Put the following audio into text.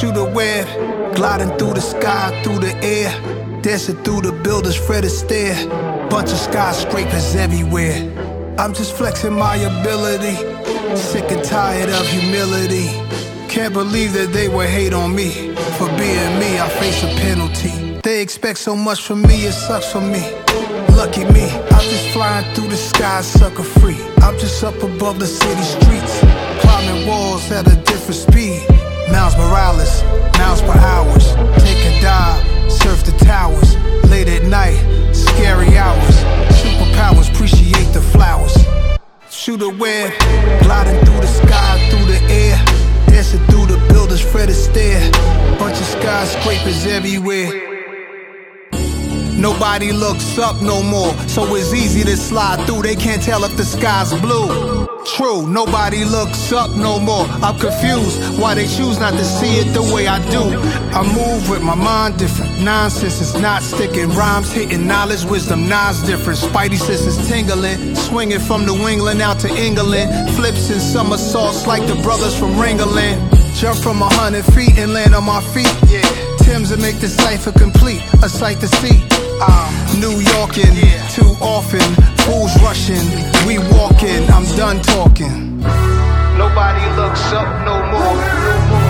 Shoot a web, gliding through the sky, through the air, dancing through the buildings, Fred Astaire. Bunch of skyscrapers everywhere. I'm just flexing my ability, sick and tired of humility. Can't believe that they would hate on me. For being me, I face a penalty. They expect so much from me, it sucks for me. Lucky me, I'm just flying through the sky, sucker free. I'm just up above the city streets, climbing walls at a different speed. Miles Morales, miles per hours. Take a dive, surf the towers. Late at night, scary hours. Superpowers, appreciate the flowers. Shoot a web, gliding through the sky, through the air, dancing through the buildings, Fred Astaire. Bunch of skyscrapers everywhere. Nobody looks up no more, so it's easy to slide through. They can't tell if the sky's blue. True, nobody looks up no more. I'm confused why they choose not to see it the way I do. I move with my mind different. Nonsense is not sticking. Rhymes hitting, knowledge, wisdom, Nas different. Spidey senses tingling, swinging from New England out to England. Flips and somersaults like the brothers from Ringling. Jump from 100 feet and land on my feet. Tim's to make the cipher complete, a sight to see. New Yorkin', too often, fools rushing, we walking, I'm done talking. Nobody looks up no more.